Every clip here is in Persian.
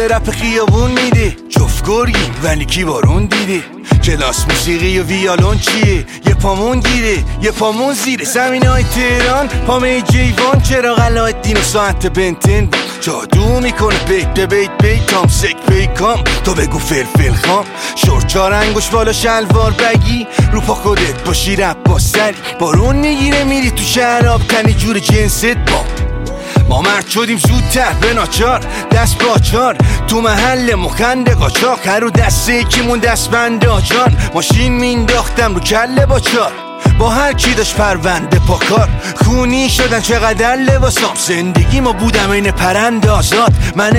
رپ خیابون میده، جفت گرگیم ولی کی بارون دیده. کلاس موسیقی و ویالون چیه؟ یه پامون گیره یه پامون زیره. زمینای تهران پامه جیوان، چرا علایالدین و ساعت بنتن جادو میکنه. بیت تام سک پیکام، تو بگو فلفل خام. شورت 4 انگوش بالا شلوار بگی، رو پا خودت باشی رپ سری. بارون میگیره میری تو شراب تنی جور جنست با. ما مرد شدیم زودتر به ناچار، دست باچار تو محل مخند قاچاق. هر رو دسته یکیمون دست بند آجان، ماشین مینداختم رو کله باچار. با هر کی داشت پرونده پاکار، خونی شدن چقدر لباسام. زندگی ما بودم این پرند آزاد، من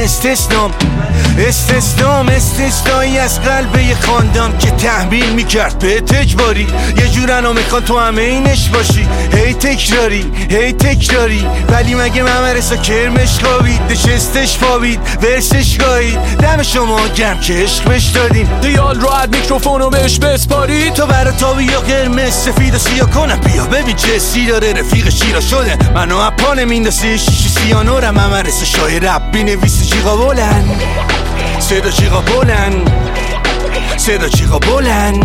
استثنایی از قلب یه خاندان که تحمیل میکرد به اجباری. یه جورنو میخوان تو همه اینش باشی، هی تکراری ولی مگه ممرسا کرمش خوابید، نشستش پابید ورسش گاهید. دم شما گرم که عشق بش دادین، دیال راحت میکروفونو بهش بسپاری. تو برا تابی یا قرمز سفید و سیاه کنم، بیا ببین چه سی داره رفیق شیرا شده. منو اپانه میندازه شیشی سیانورم، ممرسا شای رب بینویسی جیغا بلند، صدا چیغا بلند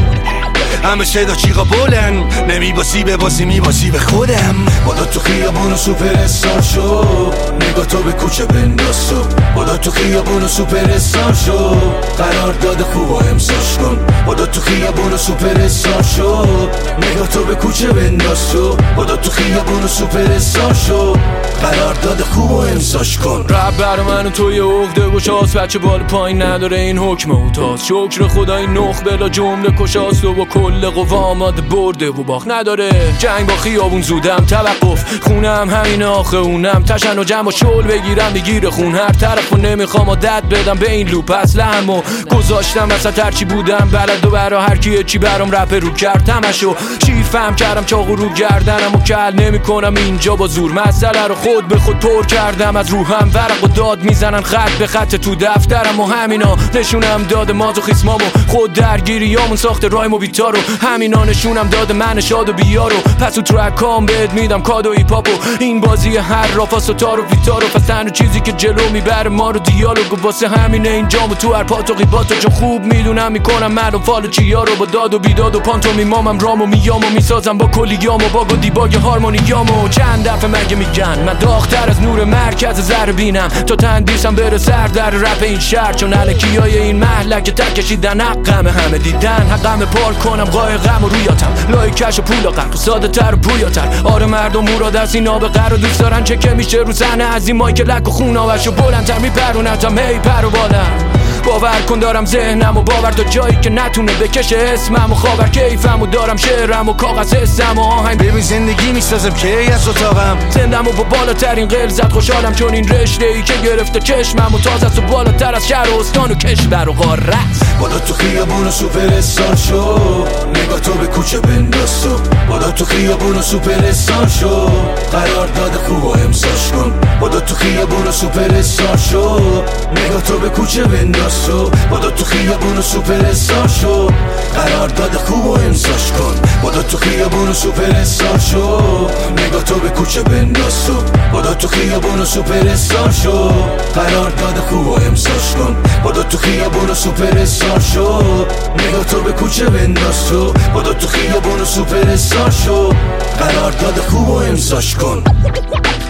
همه صدا چیغا بلند. نمیباسی به بازی میباسی به خودم. بادا تو خیابون و سوپر استار شو، نگاه تو به کوچه بنداز تو. بادا تو خیابون و سوپر استار شو، قرار داده خوب و امساش کن. بادا تو خیابون و سوپر استار شو، نگاه تو به کوچه بنداز تو. بادا تو خیابون و سوپر استار شو، قرار داده خوب و امساش کن. رب برا من و تو یه عقده گشاست، بچه بال پایین نداره این حکم اوتاست. شکر خدا این نخ بلا جمله کشاست و با کل قوا آماده برده و باخ نداره. جنگ با خیابون زودم توقف، خونم همین آخه اونم تشن و جمع و شل بگیرم بگیره خون هر طرف و نمیخوام عادت بدم به این لوپ. اصلم و گذاشتم وسط هرچی بودم بلد و برا هر کی چی برام رپ رو کرد تمشو شیر فهم کردم چاقو رو گردنم و کل نمی کنم اینجا با زور. مسئله رو خود به خود پر کردم از روحم، ورق و داد میزنن خط به خط تو دفترم و همینا نشونم داد مازوخیسمامو خود درگیریامون ساخت رایم و بیتارو. همینا نشونم داد من شاد و بیارو، پس تو ترکام بهت میدم کادو ایپاپو. این بازی هر رافاس و تارو ویتارو، پس تنها چیزی که جلو میبره ما رو دیالوگو. واسه همینه اینجامو تو هر پاتو قیباتو، چون خوب میدونم میکنم مردم فالو چیارو. با داد و بیداد و پانتو میمامم رامو میامو میسازم با کلیامو باگ و دیباگ هارمونیامو. چند دفعه مگه میگن من داغتر از نور مرکز ذره بینم، تا تندیسم بره سر در رپ این شهر. چون الکیای این محلک تک کشیدن حقم همه دیدن، حقم پار کنم قایقم و رویاتم لای کش و پول و قرق ساده تر و پویاتر. آره مردم مراد از این آب قر و دوست دارن چه که میشه رو صحنه از این مایک لک و خوناوش و بلندتر میپرونتم هی پر و بالم. باور کن دارم ذهنم و باور تا جایی که نتونه بکشه اسمم و خاور کیفم و دارم شعرم و کاغذ حسم و آهنگ. ببین زندگی میسازم که از اتاقم زندم و با بالاترین غلظت خوشحالم، چون این رشته ای که گرفته چشمم و تازه است و بالاتر از شهر و استان و کشور و قاره است. بادا تو خیابون و سوپر استار شو، نگاه تو به کوچه بنداز تو. بادا تو خیابون و سوپر استار شو، قرار داده خوب و امساش کن. بادا تو خیابون و سوپر استار شو، نگاه تو به کوچه بنداز تو. بادا تو خیابون و سوپر استار شو، قرار داده خوب و امساش کن. بادا تو خیابون و سوپر استار شو، نگاه تو به کوچه بنداز تو. بادا تو خیابون و سوپر استار شو، قرار داده خوب و امساش کن. بادا تو خیابون و سوپر استار شو، نگاه تو به کوچه بنداز تو. بادا تو خیابون و سوپر استار شو، قرار داده خوب و امساش کن.